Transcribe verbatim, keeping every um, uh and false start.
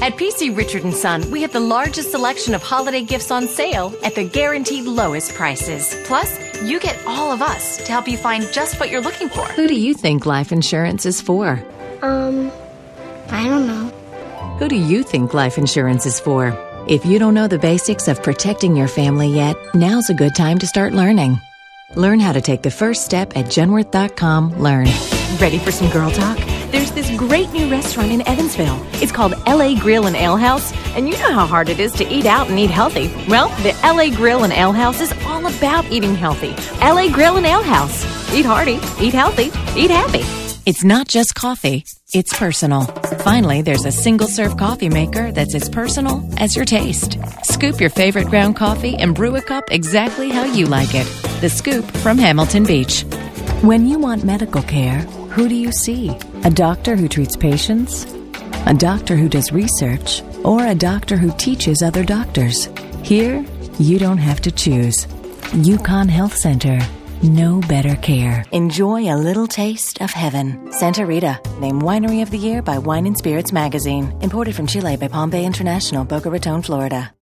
At P C Richard and Son, we have the largest selection of holiday gifts on sale at the guaranteed lowest prices. Plus, you get all of us to help you find just what you're looking for. Who do you think life insurance is for? Um, I don't know. Who do you think life insurance is for? If you don't know the basics of protecting your family yet, now's a good time to start learning. Learn how to take the first step at Genworth dot com. Learn. Ready for some girl talk? There's this great new restaurant in Evansville. It's called L A Grill and Ale House, and you know how hard it is to eat out and eat healthy. Well, the L A Grill and Ale House is all about eating healthy. L A Grill and Ale House. Eat hearty, eat healthy, eat happy. It's not just coffee, it's personal. Finally, there's a single-serve coffee maker that's as personal as your taste. Scoop your favorite ground coffee and brew a cup exactly how you like it. The Scoop from Hamilton Beach. When you want medical care, who do you see? A doctor who treats patients? A doctor who does research? Or a doctor who teaches other doctors? Here, you don't have to choose. Yukon Health Center. No better care. Enjoy a little taste of heaven. Santa Rita, named Winery of the Year by Wine and Spirits Magazine. Imported from Chile by Palm Bay International, Boca Raton, Florida.